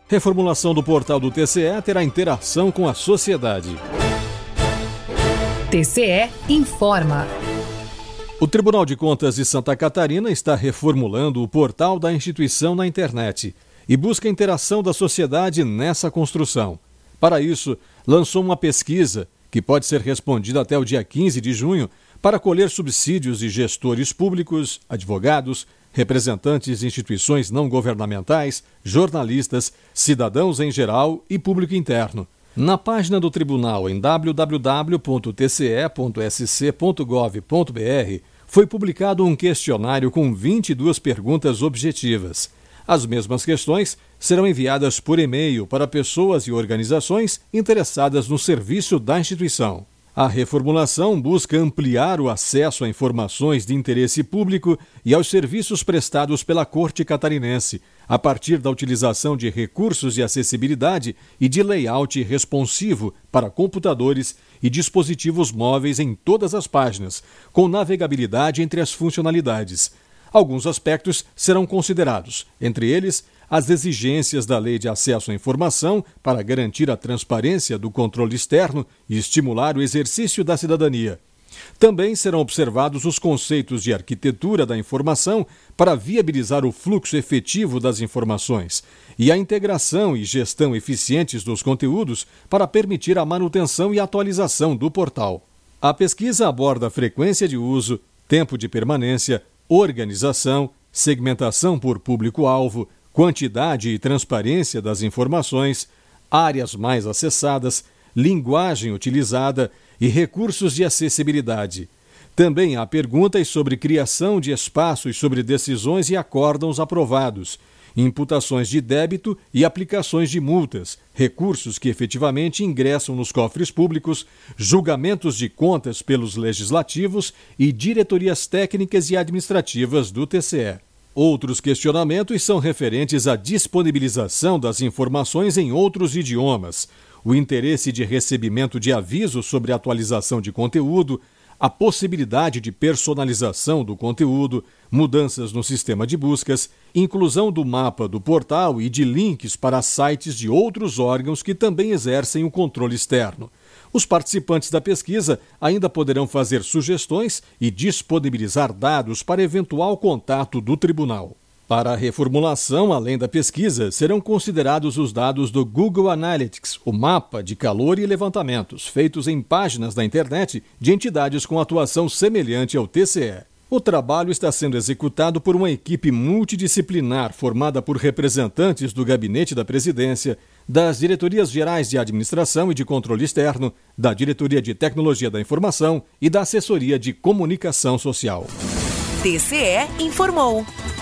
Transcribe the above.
Reformulação do portal do TCE terá interação com a sociedade. TCE informa. O Tribunal de Contas de Santa Catarina está reformulando o portal da instituição na internet e busca a interação da sociedade nessa construção. Para isso, lançou uma pesquisa que pode ser respondida até o dia 15 de junho para colher subsídios de gestores públicos, advogados, representantes de instituições não governamentais, jornalistas, cidadãos em geral e público interno. Na página do tribunal em www.tce.sc.gov.br foi publicado um questionário com 22 perguntas objetivas. As mesmas questões serão enviadas por e-mail para pessoas e organizações interessadas no serviço da instituição. A reformulação busca ampliar o acesso a informações de interesse público e aos serviços prestados pela Corte Catarinense, a partir da utilização de recursos de acessibilidade e de layout responsivo para computadores e dispositivos móveis em todas as páginas, com navegabilidade entre as funcionalidades. Alguns aspectos serão considerados, entre eles, as exigências da Lei de Acesso à Informação para garantir a transparência do controle externo e estimular o exercício da cidadania. Também serão observados os conceitos de arquitetura da informação para viabilizar o fluxo efetivo das informações e a integração e gestão eficientes dos conteúdos para permitir a manutenção e atualização do portal. A pesquisa aborda a frequência de uso, tempo de permanência, organização, segmentação por público-alvo, quantidade e transparência das informações, áreas mais acessadas, linguagem utilizada e recursos de acessibilidade. Também há perguntas sobre criação de espaços sobre decisões e acórdãos aprovados, imputações de débito e aplicações de multas, recursos que efetivamente ingressam nos cofres públicos, julgamentos de contas pelos legislativos e diretorias técnicas e administrativas do TCE. Outros questionamentos são referentes à disponibilização das informações em outros idiomas, o interesse de recebimento de avisos sobre atualização de conteúdo, a possibilidade de personalização do conteúdo, mudanças no sistema de buscas, inclusão do mapa do portal e de links para sites de outros órgãos que também exercem o controle externo. Os participantes da pesquisa ainda poderão fazer sugestões e disponibilizar dados para eventual contato do tribunal. Para a reformulação, além da pesquisa, serão considerados os dados do Google Analytics, o mapa de calor e levantamentos, feitos em páginas da internet de entidades com atuação semelhante ao TCE. O trabalho está sendo executado por uma equipe multidisciplinar formada por representantes do Gabinete da Presidência, das Diretorias Gerais de Administração e de Controle Externo, da Diretoria de Tecnologia da Informação e da Assessoria de Comunicação Social. TCE informou.